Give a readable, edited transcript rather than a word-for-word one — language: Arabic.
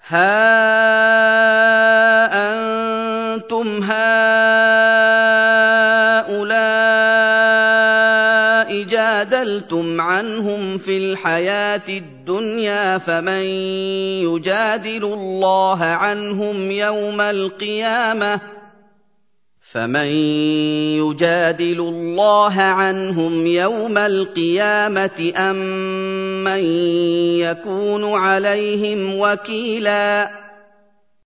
هَا أَنتُمْ هَٰؤُلَاءِ جَادَلْتُمْ عَنْهُمْ فِي الْحَيَاةِ الدُّنْيَا فَمَن يُجَادِلُ اللَّهَ عَنْهُمْ يَوْمَ الْقِيَامَةِ أَم مَّن يَكُونُ عَلَيْهِمْ وَكِيلًا